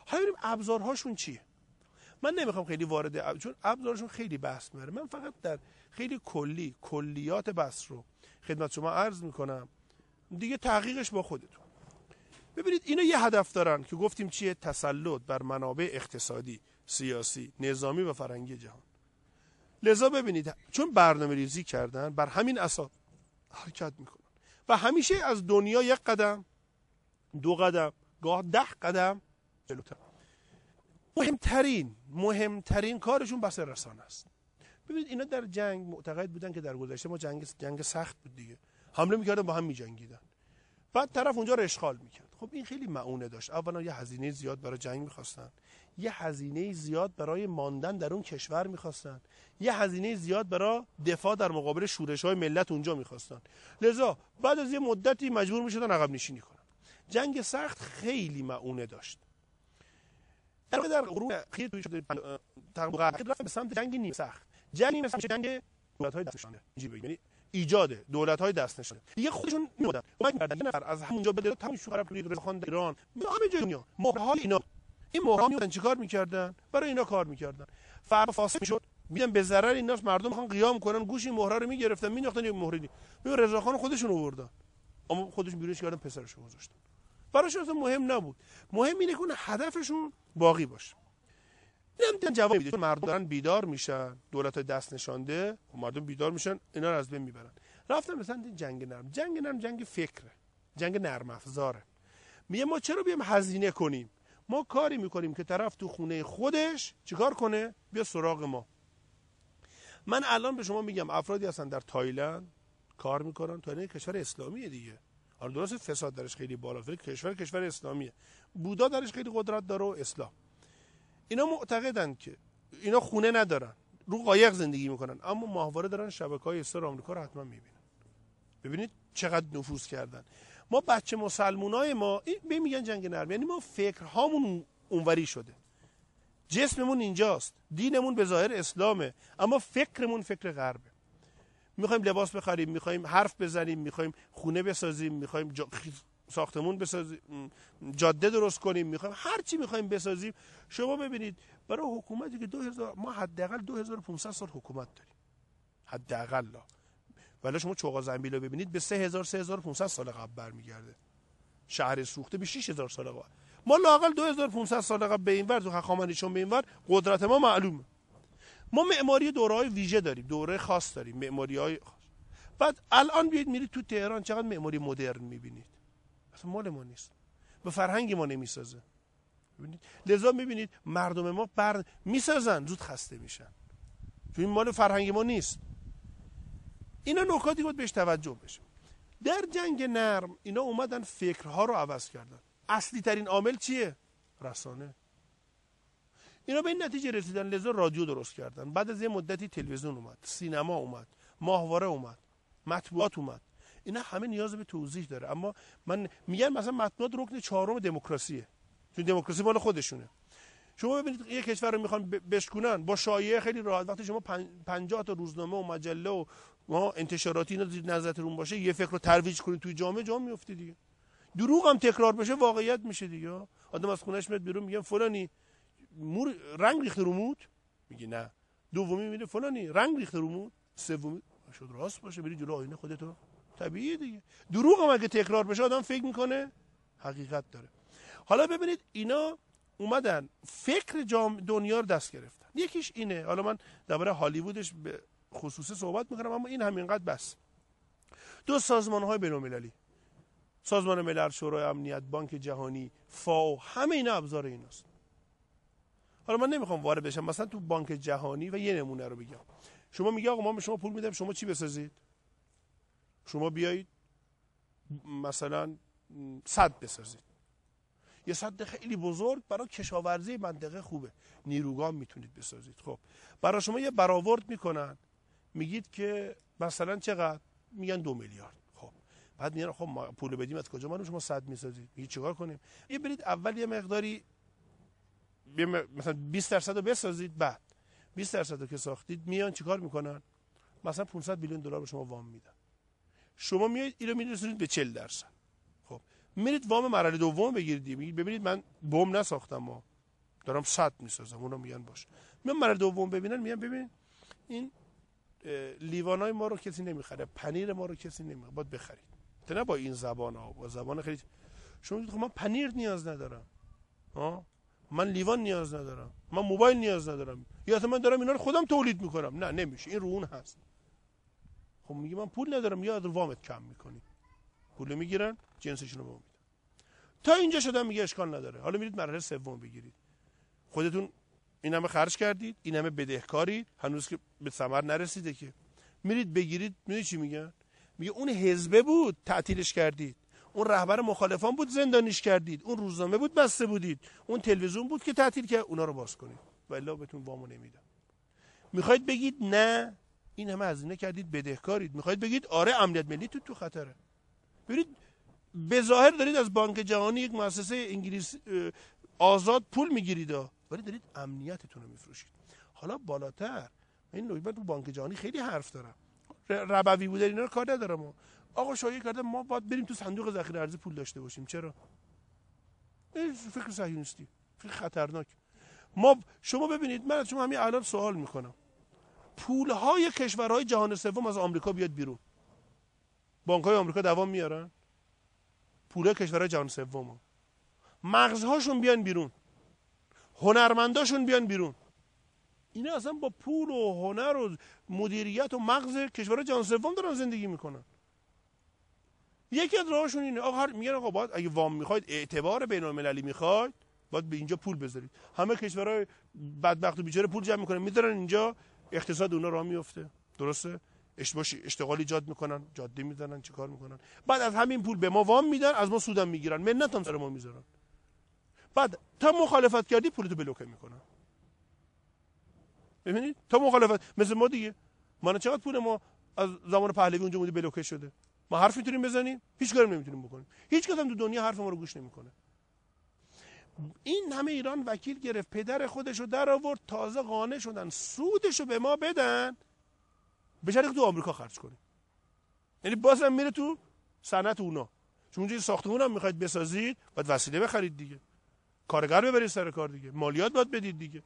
حالا ببینیم ابزارهاشون چیه. من نمیخوام خیلی وارد چون ابزارشون خیلی بحث میاره. من فقط در خیلی کلیات بحث رو خدمت شما عرض میکنم، دیگه تحقیقش با خودتون. ببینید اینا یه هدف دارن که گفتیم چیه؟ تسلط بر منابع اقتصادی، سیاسی، نظامی و فرهنگی جهان. لذا ببینید چون برنامه ریزی کردن بر همین اساس حرکت میکنن و همیشه از دنیا یک قدم، دو قدم، گاه 10 قدم جلوتر. مهمترین کارشون بس رسانه است. ببینید اینا در جنگ معتقد بودن که در گذشته ما جنگ سخت بود دیگه، حمله میکردن با هم میجنگیدن، بعد طرف اونجا رو اشغال میکرد. خب این خیلی معونه داشت. اولا یه هزینه زیاد برای جنگ میخواستن، یه هزینه زیاد برای ماندن در اون کشور میخواستن، یه هزینه زیاد برای دفاع در مقابل شورش‌های ملت اونجا میخواستن. لذا بعد از یه مدتی مجبور میشدن عقب نشینی کنن. جنگ سخت خیلی معونه داشت. در قرون اخیر توی شده تقریبا رفت به سمت جنگ نیم سخت. جنگ مثل جنگ دولت‌های دست نشانده، یعنی ایجاد دولت‌های دست نشانده. دیگه خودشون می‌مودن کمک می‌کردن، یه نفر از همونجا به دولت همون شوخر رضاخان در ایران، همه جای دنیا مهرهای اینا، این مهرها می‌بودن چیکار می‌کردن؟ برای اینا کار می‌کردن. فرق فاصله می‌شد، میدن به ضرر این ناس مردم می‌خوان قیام کنن، گوش این مهرها رو می‌گرفتن، می‌انداختن یه مهری. ببین رضاخان خودشون آوردن، اما خودشون بیرونش کردن، پسرشون گذاشتن. براشون اصلا مهم نبود. مهم اینه که هدفشون باقی باشه. اینم جواب میده. مردم دارن بیدار میشن، دولت‌های دست نشانده، مردم بیدار میشن، اینا رو از بین میبرن. رفتن مثلا این جنگ نرم. جنگ فکره. جنگ نرم افزاره. میگه ما چرا بیام هزینه کنیم؟ ما کاری میکنیم که طرف تو خونه خودش چیکار کنه؟ بیا سراغ ما. من الان به شما میگم افرادی هستن در تایلند کار میکنن. تایلند کشور اسلامیه دیگه. آره درست فساد درش خیلی بالاست، کشور اسلامیه. بودا درش خیلی قدرت داره و اسلام. اینا معتقدن که اینا خونه ندارن، رو قایق زندگی میکنن، اما ماهواره دارن شبکه‌های استار آمریکا رو حتما میبینن. ببینید چقدر نفوذ کردن. ما بچه مسلمونای ما این میگن جنگ نرم، یعنی ما فکرهامون اونوری شده، جسممون اینجاست، دینمون به ظاهر اسلامه، اما فکرمون فکر غربه. میخوایم لباس بخریم، میخوایم حرف بزنیم، میخوایم خونه بسازیم، میخوایم ساختمون بسازیم، جاده درست کنیم، میخوایم هر چی میخوایم بسازیم. شما ببینید برای حکومتی که 2000 ما حداقل 2500 سال حکومت داریم حداقل، ولی شما چوغا زنبیل رو ببینید به 3500 سال قبل برمیگرده. شهر سوخته به 6000 سال قبل. ما لااقل 2500 سال قبل به اینور تو هخامنشیان به اینور قدرت ما معلومه. ما معماری دوره‌های ویژه داریم، دوره خاص داریم، معماری‌های خاص. بعد الان بیاید میرید تو تهران چقدر معماری مدرن میبینید. اصلا مال ما نیست، به فرهنگ ما نمیسازه. ببینید لذا میبینید مردم ما میسازن زود خسته میشن، چون این مال فرهنگ ما نیست. اینا نکاتی بود بهش توجه بشه. در جنگ نرم اینا اومدن فکرها رو عوض کردن. اصلی ترین عامل چیه؟ رسانه. اینا به این نتیجه رسیدن، لذا رادیو درست کردن. بعد از یه مدتی تلویزیون اومد، سینما اومد، ماهواره اومد، مطبوعات اومد. اینا همه نیاز به توضیح داره، اما من میگم مثلا مطبوعات رکن 4 دموکراسیه، چون دموکراسی مال خودشونه. شما ببینید یه کشور رو میخوان بشکنن با شایعه خیلی راحت. وقتی شما 50 تا روزنامه و مجله و انتشاراتی اینا نظرتون باشه، یه فکر رو ترویج کنید توی جامعه میفته دیگه. دروغ هم تکرار بشه واقعیت میشه دیگه. آدم از خونه‌اش میاد بیرون میگه فلانی رنگ ریخته رو مود، میگه نه. دومی میگه فلانی رنگ ریخته رو مود، سومی شد راست باشه، بری جلو آینه خودتو. طبیعیه دیگه. دروغ هم اگه تکرار بشه آدم فکر میکنه حقیقت داره. حالا ببینید اینا اومدن فکر دنیا رو دست گرفتن. یکیش اینه، حالا من درباره هالیوودش به خصوصی صحبت میکنم، اما این همینقدر بس. 2 سازمان‌های بین‌المللی، سازمان ملل، شورای امنیت، بانک جهانی، فاو، همه اینا ابزار ایناست. حالا من نمیخوام وارد بشم، مثلا تو بانک جهانی و یه نمونه رو بگم. شما میگه آقا ما به شما پول میدیم، شما چی بسازید؟ شما بیایید مثلا سد بسازید. یه سد خیلی بزرگ برای کشاورزی منطقه خوبه، نیروگاه میتونید بسازید. خب برای شما یه برآورد میکنن، میگید که مثلا چقدر؟ میگن 2 میلیارد. خب بعد میگن خب ما پول بدیم از کجا؟ ما شما سد میسازید. میگید چیکار کنیم؟ یه برید اول یه مقداری مثلا 20% رو بسازید، بعد 20% رو که ساختید میان چیکار میکنن؟ مثلا 500 میلیون دلار به شما وام میدن. شما میایید اینو میرسونید به 40%. خب میرید وام مرحله دوم بگیرید. میگید ببینید من بم نساختم، دارم سد میسازم، اونا میگن باش. میام مرحله دوم ببینن، میگم ببین این لیوانای ما رو کسی نمیخره، پنیر ما رو کسی نمیخره، باید بخرید. نه با این زبان ها، با زبان خیلی شما میگید خب من پنیر نیاز ندارم، من لیوان نیاز ندارم، من موبایل نیاز ندارم، یا من دارم اینا رو خودم تولید میکنم. نه نمیشه، این رو اون هست. خب میگه من پول ندارم، یا وامت کم میکنی، پول میگیرن جنسشون رو میدن. تا اینجا شدم میگه اشکال نداره. حالا میرید مرحله سوم بگیرید، خودتون این همه خرج کردید، این همه بدهکارید، هنوز که به ثمر نرسیده که میرید بگیرید. میدونی چی میگن؟ میگه اون حزبه بود تعطیلش کردید، اون رهبر مخالفان بود زندانیش کردید، اون روزنامه بود بسته بودید، اون تلویزیون بود که تعطیل کرد، اونا رو باز کنید والا بهتون وامو نمیدم. میخواید بگید نه این همه هزینه کردید بدهکارید، میخواید بگید آره امنیت ملی تو خطره. برید به ظاهر دارید از بانک جهانی، یک مؤسسه انگلیس آزاد پول میگیرید، ولی دارید امنیتتون رو میفروشید. حالا بالاتر این من تو بانک جهانی خیلی حرف دارم، ربوی بوده اینا رو کار ندارم. آقا شایعه کرده ما باید بریم تو صندوق ذخیره ارزی پول داشته باشیم. چرا؟ این فکر صهیونیستی، فکر خطرناک. شما ببینید، من از شما همین الان سوال میکنم، پولهای کشورهای جهان سوم از آمریکا بیاد بیرون، بانک‌های آمریکا دوام میارن؟ پولهای کشورهای جهان سوم، مغزهاشون بیان بیرون، هنرمنداشون بیان بیرون. اینا اصلا با پول و هنر و مدیریت و مغز کشورهای جهان سوم دارن زندگی میکنن. یکی از راهشون اینه، آقا میگن آقا باید اگه وام میخواید، اعتبار بین‌المللی میخواید، باید به اینجا پول بذارید. همه کشورهای بدبخت و بیچاره پول جمع میکنن میذارن اینجا، اقتصاد اونا راه میفته. درسته؟ اشتغال ایجاد میکنن، جاده میزنن، چیکار میکنن، بعد از همین پول به ما وام میدن، از ما سودم میگیرن، منت هم سر ما میذارن. بعد تا مخالفت کردی پولتو بلوکه میکنن. ببینید تا مخالفت، مثل ما دیگه، ما چقدر پول ما از زمان پهلوی اونجا بوده بلوکه شده. ما حرف میتونیم بزنیم، هیچ کاری نمیتونیم بکنیم، هیچ کس هم تو دنیا حرف ما رو گوش نمیکنه. این همه ایران وکیل گرفت، پدر خودشو در آورد، تازه قانع شدن سودشو به ما بدن، به شرطی که تو آمریکا خرج کنیم. یعنی بازم میره تو صنعت اونا. چون اونجا ساختمون هم میخواید بسازید، باید وسیله بخرید دیگه، کارگر ببرید سر کار دیگه، مالیات باید بدید دیگه.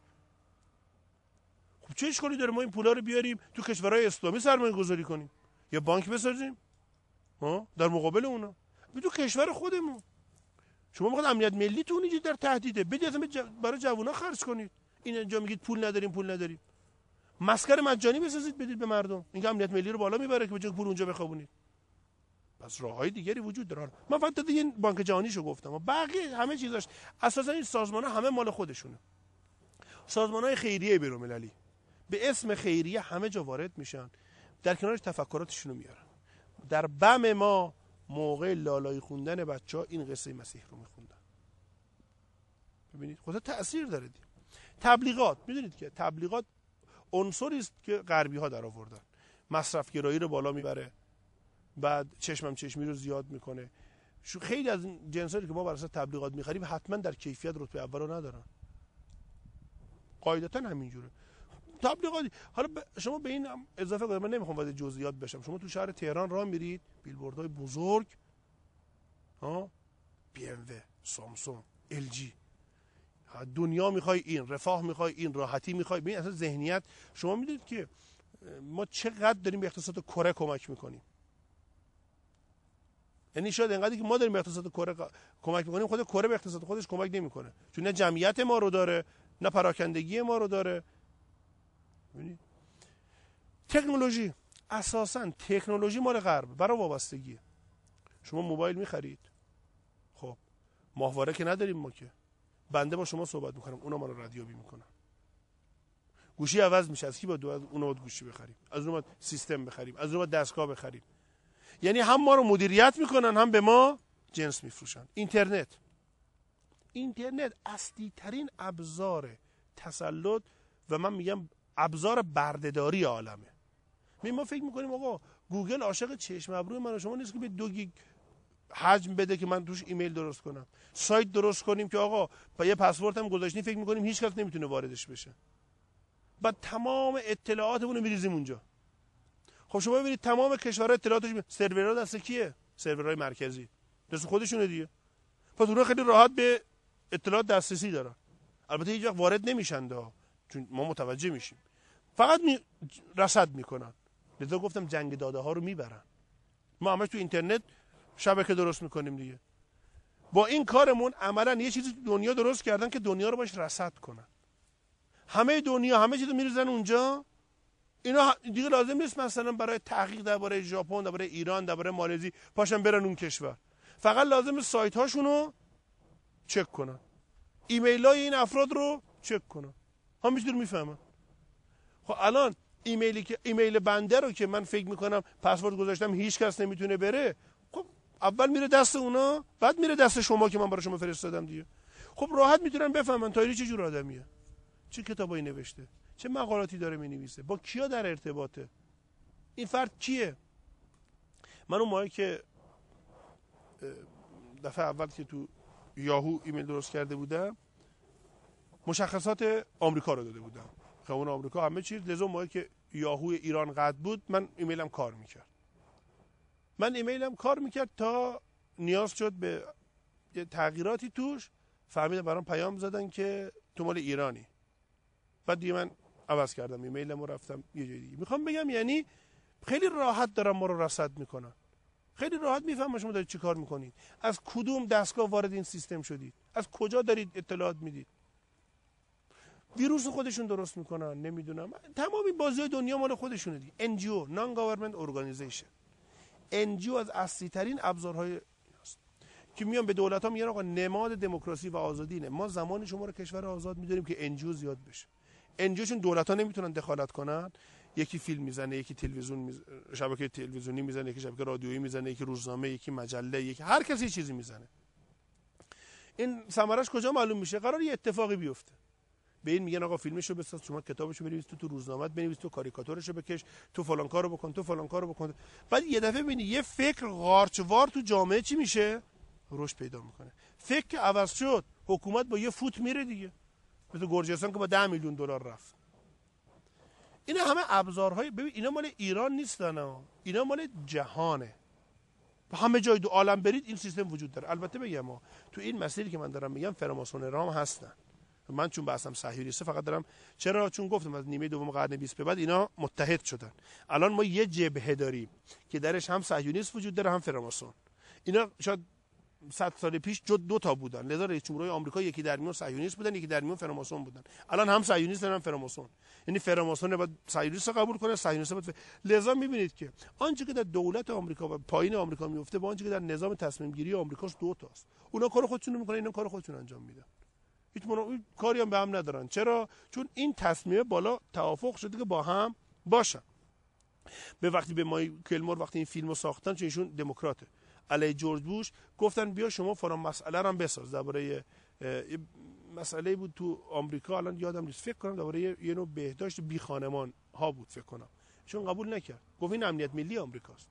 خب چه اشکالی داره ما این پولا رو بیاریم تو کشورهای اسلامی سرمایه گذاری کنیم، یا بانک بسازیم در مقابل اونا، تو کشور خودمون. شما میخواید امنیت ملی تو اونجا در تهدیده، بدید اصلا برای جوونا خرج کنید. این اینجا میگید پول نداریم، مسکن مجانی بسازید بدید به مردم، اینکه امنیت ملی رو بالا میبره که به جای پول اونجا بخوابونید. پس راههای دیگری وجود داره. من فقط دیگه بانک جهانیشو گفتم، بقیه همه چیزاش اساسا این سازمان‌ها همه مال خودشونه. سازمان‌های خیریه بین‌المللی به اسم خیریه همه جا وارد میشن، در کنارش تفکراتشون رو میارن. در بم ما موقع لالایی خوندن بچه‌ها این قصه مسیح رو میخوندن. ببینید خدا تأثیر داره دیگه. تبلیغات، میدونید که تبلیغات عنصری است که غربی‌ها در آوردن، مصرف گرایی رو بالا میبره، بعد چشمی رو زیاد میکنه. خیلی از جنسایی که ما بر اساس تبلیغات میخریم حتما در کیفیت رتبه اولو ندارن، قاعدتا همینجوره تبلیغاتی. حالا شما به این اضافه کنید، من نمیخوام وارد جزئیات بشم، شما تو شهر تهران راه میرید، بیلبوردهای بزرگ بی ام و، سامسونگ، ال جی، دنیا میخوای این، رفاه میخوای این، راحتی میخوای. ببین اصلا ذهنیت، شما میدونید که ما چقدر داریم به اقتصاد کره کمک میکنیم. یعنی شاید اینقدری که ما داریم به اقتصاد کره کمک میکنیم، خود کره به اقتصاد خودش کمک نمیکنه، چون نه جمعیت ما رو داره، نه پراکندگی ما رو داره. ببینید تکنولوژی، اساسا تکنولوژی مال غرب، برای وابستگیه. شما موبایل میخرید، خب ماهواره که نداریم ما، که بنده با شما صحبت میکنم، اونا ما رو ردیابی میکنن. گوشی عوض میشه، از کی باید اونو گوشی بخریم، از اون باید سیستم بخریم، از اون باید دستگاه بخریم. یعنی هم ما رو مدیریت میکنن، هم به ما جنس میفروشن. اینترنت اصلی ترین ابزار تسلط و من میگم ابزار بردهداری عالمه. ما فکر میکنیم آقا گوگل عاشق چشم ابروی من و شما نیست که به 2 گیگ حجم بده که من توش ایمیل درست کنم، سایت درست کنیم که آقا با یه پسورد هم گذاشتیم فکر میکنیم هیچ کس نمیتونه واردش بشه، بعد تمام اطلاعاتمون رو میریزیم اونجا. خب شما ببینید تمام کشورها اطلاعاتش سرورها دست کیه؟ سرورهای مرکزی دست خودشونه دیگه. پس اونها خیلی راحت به اطلاعات دسترسی دارن. البته هیچ وقت وارد نمیشن چون ما متوجه میشیم، فقط رصد میکنن. لذا گفتم جنگ داده ها رو میبرن. ما همش تو اینترنت شبکه درست میکنیم دیگه. با این کارمون عملا یه چیزی دنیا درست کردن که دنیا رو باش رصد کنن. همه دنیا همه چیزو میریزن اونجا. اینا دیگه لازم نیست مثلا برای تحقیق درباره ژاپن، درباره ایران، درباره مالزی پاشن برن اون کشور. فقط لازم سایت هاشونو چک کنن، ایمیل های این افراد رو چک کنن، همینجوری میفهمن. خب الان ایمیل بنده رو که من فکر میکنم پسورد گذاشتم هیچ کس نمیتونه بره، خب اول میره دست اونا، بعد میره دست شما که من برای شما فرستادم دیگه. خب راحت میتونن بفهمن تایری چه جور آدمیه، چه کتابایی نوشته، چه مقالاتی داره مینویسه، با کیا در ارتباطه، این فرد کیه. من اون موقعی که دفعه اول که تو یاهو ایمیل درست کرده بودم مشخصات آمریکا رو داده بودم، خیابون آمریکا همه چیز. لذا موقعی که یاهو ایران قطع بود من ایمیلم کار میکرد. تا نیاز شد به یه تغییراتی توش، فهمیدم برام پیام زدن که تو مال ایرانی. بعد دیگه من عوض کردم ایمیلم و رفتم یه جای دیگه. میخوام بگم یعنی خیلی راحت دارن ما رو رصد میکنن، خیلی راحت میفهمن شما دارید چی کار میکنید، از کدوم دستگاه وارد این سیستم شدید، از کجا دارید اطلاعات میدید. ویروس خودشون درست میکنن، نمیدونم تمام این بازی دنیا مال خودشونه دیگه. NGO نان گاورمنت اورگانایزیشن، NGO از اصلی ترین ابزارهای است که میان به دولت ها میگن آقا نماد دموکراسی و آزادی اینه، ما زمان شما رو کشور آزاد میدونیم که NGO زیاد بشه. NGO چون دولت ها نمیتونن دخالت کنن، یکی فیلم میزنه، یکی تلویزیون شبکه تلویزیونی میزنه، یکی شبکه رادیویی میزنه، یکی روزنامه، یکی مجله، یکی هر کسی چیزی میزنه. این ثمرش کجا معلوم میشه؟ قرار یه اتفاقی بیفته. به این میگن آقا فیلمشو بساز، شما کتابشو بنویس، تو روزنامه‌ات بنویس، تو کاریکاتورشو بکش، تو فلان کارو بکن، تو فلان کارو بکن. بعد یه دفعه ببینی یه فکر قارچوار تو جامعه چی میشه؟ رشد پیدا میکنه. فکر که عوض شد، حکومت با یه فوت میره دیگه. مثل گرجستان که با 10 میلیون دلار رفت. اینا همه ابزارهای، ببین اینا مال ایران نیستن، اینا مال جهانه. همه جای دو عالم برید این سیستم وجود داره. البته بگم تو این مسیری که من دارم میگم فراماسون رام هستن. من چون بحثم صهیونیسته فقط دارم، چرا؟ چون گفتم از نیمه دوم قرن 20 به بعد اینا متحد شدن. الان ما یه جبهه داریم که درش هم صهیونیست وجود داره هم فراماسون. اینا شاید 100 سال پیش دو تا بودن. لذا رئیس جمهورهای آمریکا یکی در میون صهیونیست بودن، یکی در میون فراماسون بودن. الان هم صهیونیست هم فراماسون. یعنی فراماسون باید صهیونیست قبول کنه، صهیونیست باید لذا میبینید که آنچه که در دولت آمریکا و پایین آمریکا میفته با آنچه که در نظام تصمیم گیری آمریکاست دو تاست. اونا کار خودشون میکنن، اینا کار خودشون انجام میدن. هیچ کاری هم به هم ندارن. چرا؟ چون این تصمیم بالا توافق شده که با هم باشن. به وقتی به مایکل مور وقتی این فیلمو ساختن، چون ایشون دموکراته، علی جورج بوش، گفتن بیا شما فلان مسئله رو هم بساز. درباره مسئله بود تو آمریکا، الان یادم نیست، فکر کنم درباره یه نوع بهداشت بی خانمان ها بود فکر کنم. چون قبول نکرد، گفت این امنیت ملی آمریکاست.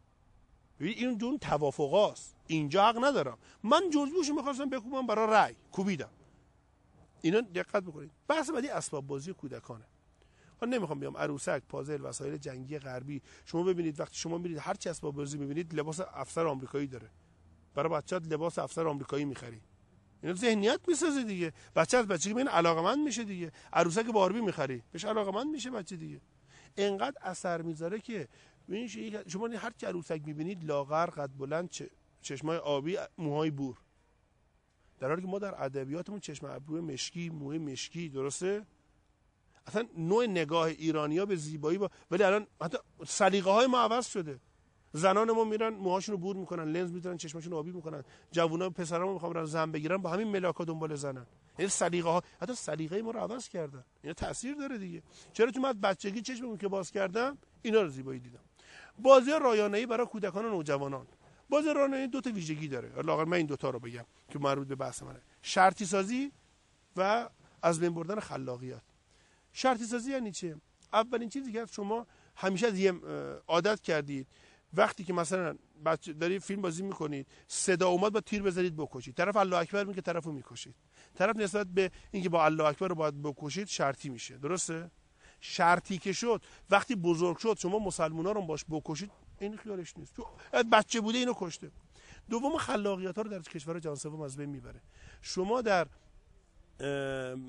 این جون توافقاست، اینجا حق ندارم. من جورج بوش می‌خواستم بکوبم برای رأی، کوبیدم. اینا دقت بکنید. بحث بعدی اسباب بازی کودکانه. من نمیخوام بیام عروسک، پازل، وسایل جنگی غربی. شما ببینید وقتی شما میرید هر چی اسباب بازی میبینید لباس افسر آمریکایی داره. برای بچه‌ت لباس افسر آمریکایی میخری. اینا ذهنیت میسازه دیگه. بچه از بچگی ببین علاقمند میشه دیگه. عروسک باربی میخری، بهش علاقمند میشه بچه دیگه. اینقدر اثر میذاره که ببین شما هر چی عروسک میبینید لاغر، قد بلند، چشمای آبی، موهای بور. در حالی که ما در ادبیاتمون چشم ابرو مشکی، موی مشکی، درسته؟ اصلا نوع نگاه ایرانی‌ها به زیبایی ولی الان حتی سلیقه‌های ما عوض شده. زنان ما میرن موهاشون رو بور میکنن، لنز میذارن، چشمشون رو آبی میکنن. جوونا پسرام میخوام برن زن بگیرن، با همین ملاکا دنبال زنن. این سلیقه‌ها حتی سلیقه ما رو عوض کردن. اینا تاثیر داره دیگه. چرا؟ چون من از بچگی چشممو که باز کردم اینا رو زیبایی دیدم. بازی رایانه‌ای برای کودکان و نوجوانان. بازی رایانه‌ای دو تا ویژگی داره. لااقل من این دو تا رو بگم که مربوط به بحث منه. شرطی سازی و از بین بردن خلاقیت. شرطی سازی یعنی چه؟ اولین چیزی که شما همیشه از یه عادت کردید وقتی که مثلا بچه داری فیلم بازی میکنید، صدا اومد با تیر بزنید بکشید، طرف الله اکبر میگه طرفو میکشید. طرف نسبت به اینکه با الله اکبر رو باید بکشید شرطی میشه. درسته؟ شرطی که شد وقتی بزرگ شد شما مسلمونا رو باش بکشید، این خیالش نیست. تو بچه بوده اینو کشته. دوم خلاقیت ها رو در کشور جهان سوم از بین میبره. شما در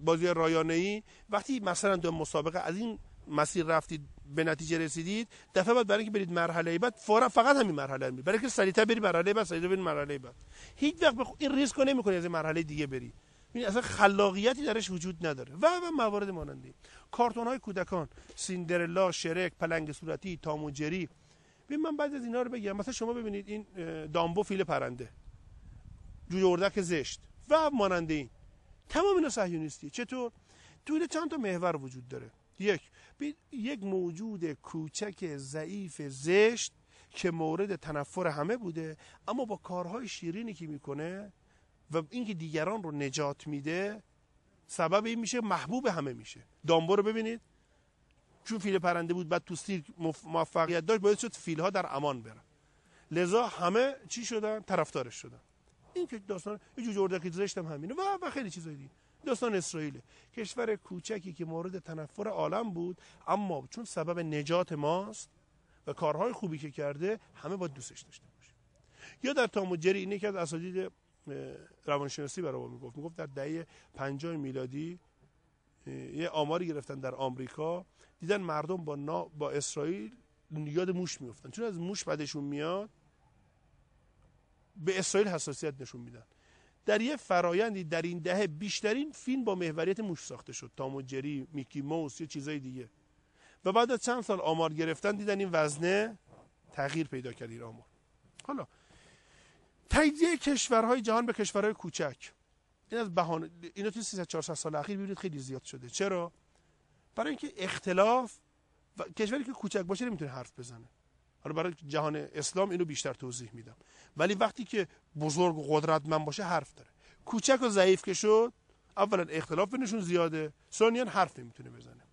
بازی رایانه‌ای وقتی مثلا دو مسابقه از این مسیر رفتید به نتیجه رسیدید، دفعه بعد برای اینکه برید مرحله بعد فورا فقط همین مرحله میرید، برای اینکه سریعتر برید مرحله بعد، سریعتر برید مرحله بعد. هیچ وقت این ریسک رو نمی‌کنی از این مرحله دیگه بری. این اصلا خلاقیتی درش وجود نداره. و موارد ماننده کارتون‌های کودکان، سیندرلا، شرک، پلنگ صورتی، تام و جری. ببین من بعد از اینا رو بگم، مثلا شما ببینید این دامبو فیل پرنده، جوجه اردک زشت و ماننده این، تمام اینا صهیونیستیه. چطور؟ تو چند تا محور وجود داره. یک موجود کوچک ضعیف زشت که مورد تنفر همه بوده، اما با کارهای شیرینی که میکنه و اینکه دیگران رو نجات میده سبب این میشه محبوب همه میشه. دامبو رو ببینید، چون فیل پرنده بود بعد تو سیرک موفقیت داشت، باعث شد فیلها در امان برن، لذا همه چی شدن؟ طرفدارش شدن. این که داستان جوجه اردک زشت هم همینه و خیلی چیزای دیگه. داستان اسرائیل، کشور کوچکی که مورد تنفر عالم بود، اما چون سبب نجات ماست و کارهای خوبی که کرده همه باید دوستش داشته باشه. یا در تام و جری، این یکی از اساتید روانشناسی برای ما میگفت در دهه 50 میلادی یه آماری گرفتن در آمریکا، دیدن مردم با اسرائیل یاد موش میافتن، چون از موش بدشون میاد به اسرائیل حساسیت نشون میدن. در یه فرایندی در این دهه بیشترین فیلم با محوریت موش ساخته شد، تام و جری، میکی موس، یه چیزای دیگه. و بعد از چند سال آمار گرفتن دیدن این وزنه تغییر پیدا کرد این آمار. حالا تجزیه کشورهای جهان به کشورهای کوچک، این از بهانه، اینا تو 300-400 سال اخیر ببینید خیلی زیاد شده. چرا؟ برای اینکه اختلاف و کشوری که کوچک باشه نمیتونه حرف بزنه. حالا برای جهان اسلام اینو بیشتر توضیح میدم، ولی وقتی که بزرگ و قدرتمند باشه حرف داره. کوچک و ضعیف که شد، اولا اختلاف بینشون زیاده، ثانیاً حرف نمیتونه بزنه.